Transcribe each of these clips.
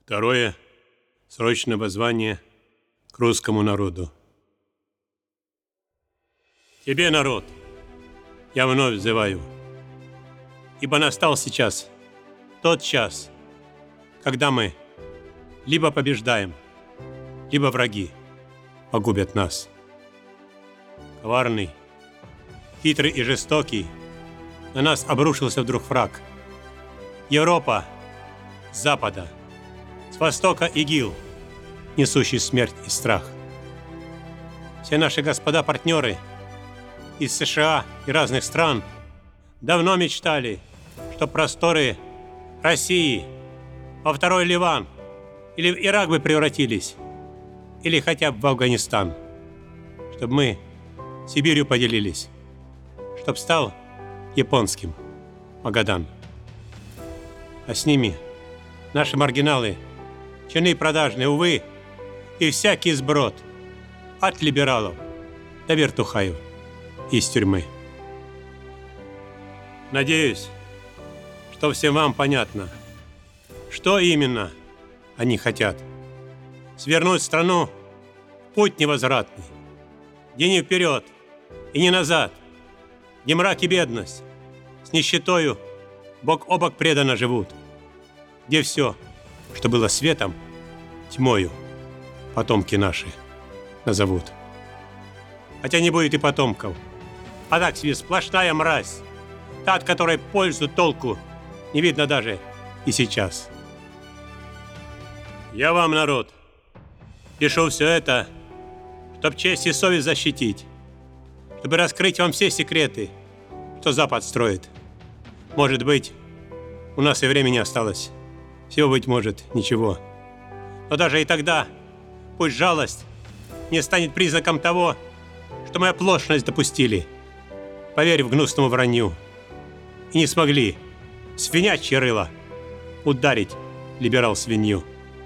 Второе. Срочное воззвание к русскому народу. Тебе, народ, я вновь взываю, ибо настал сейчас тот час, когда мы либо побеждаем, либо враги погубят нас. Коварный, хитрый и жестокий, на нас обрушился вдруг враг. Европа с запада, с востока ИГИЛ, несущий смерть и страх. Все наши господа-партнеры из США и разных стран давно мечтали, что просторы России во второй Ливан или в Ирак бы превратились, или хотя бы в Афганистан, чтобы мы Сибирью поделились, чтоб стал японским Магадан. А с ними наши маргиналы, чины продажные, увы, и всякий сброд, от либералов до вертухаев из тюрьмы. Надеюсь, что всем вам понятно, что именно они хотят. Свернуть страну в путь невозвратный, где не вперед и не назад, где мрак и бедность с нищетою бок о бок преданно живут, где все, что было светом, тьмою потомки наши назовут. Хотя не будет и потомков, а так себе сплошная мразь, та, от которой пользу толку не видно даже и сейчас. Я вам, народ, пишу все это, чтоб честь и совесть защитить, чтобы раскрыть вам все секреты, что Запад строит. Может быть, у нас и времени осталось, всего, быть может, ничего. Но даже и тогда пусть жалость не станет признаком того, что мы оплошность допустили, поверив гнусному вранью, и не смогли свинячье рыло ударить либерал-свинью.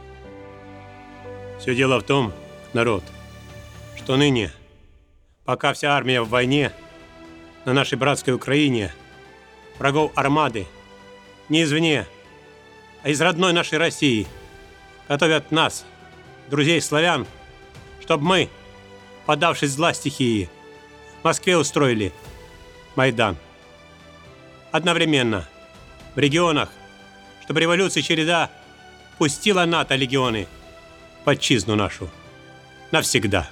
Все дело в том, народ, что ныне, пока вся армия в войне на нашей братской Украине, врагов армады не извне, а из родной нашей России готовят нас, друзей славян, чтобы мы, поддавшись зла стихии, в Москве устроили Майдан. Одновременно в регионах, чтобы революция череда пустила НАТО легионы в отчизну нашу навсегда.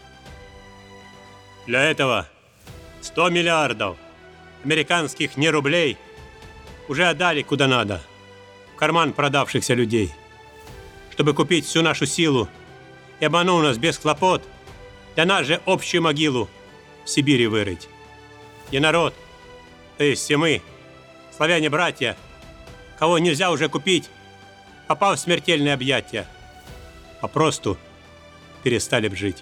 Для этого 100 миллиардов американских не рублей уже отдали куда надо, в карман продавшихся людей, чтобы купить всю нашу силу и, обманув нас без хлопот, для нас же общую могилу в Сибири вырыть. И народ, то есть все мы, славяне-братья, кого нельзя уже купить, попав в смертельные объятия, попросту перестали б жить.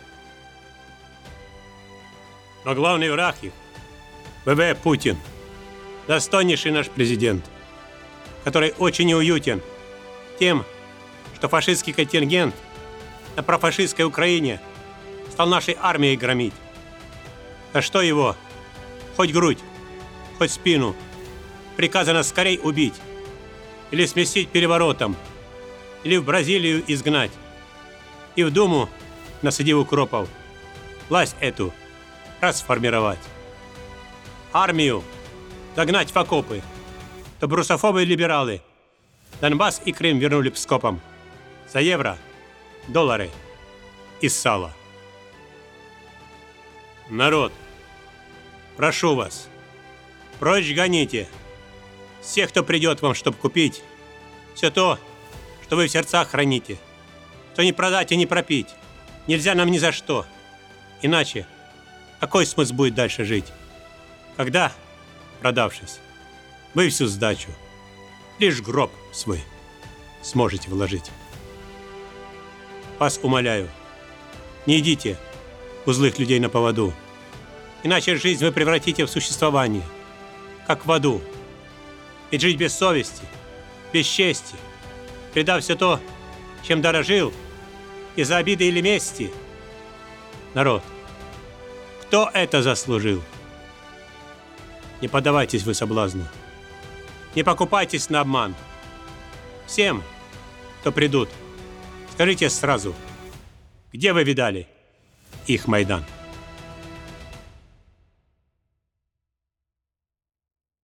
Но главный враг их, ВВ Путин, достойнейший наш президент, который очень неуютен тем, что фашистский контингент на профашистской Украине стал нашей армией громить. А что его, хоть грудь, хоть спину, приказано скорей убить, или сместить переворотом, или в Бразилию изгнать, и в Думу, насадив укропов, власть эту расформировать. Армию загнать в окопы, то брусофобы и либералы Донбасс и Крым вернули скопом за евро, доллары и сало. Народ, прошу вас, прочь гоните всех, кто придет вам, чтобы купить все то, что вы в сердцах храните, что не продать и не пропить нельзя нам ни за что. Иначе какой смысл будет дальше жить, когда, продавшись, вы всю сдачу лишь гроб свой сможете вложить? Вас умоляю, не идите у злых людей на поводу, иначе жизнь вы превратите в существование, как в аду. Ведь жить без совести, без чести, предав все то, чем дорожил, из-за обиды или мести. Народ, кто это заслужил? Не поддавайтесь вы соблазну, не покупайтесь на обман. Всем, что придут, скажите сразу, где вы видали их Майдан?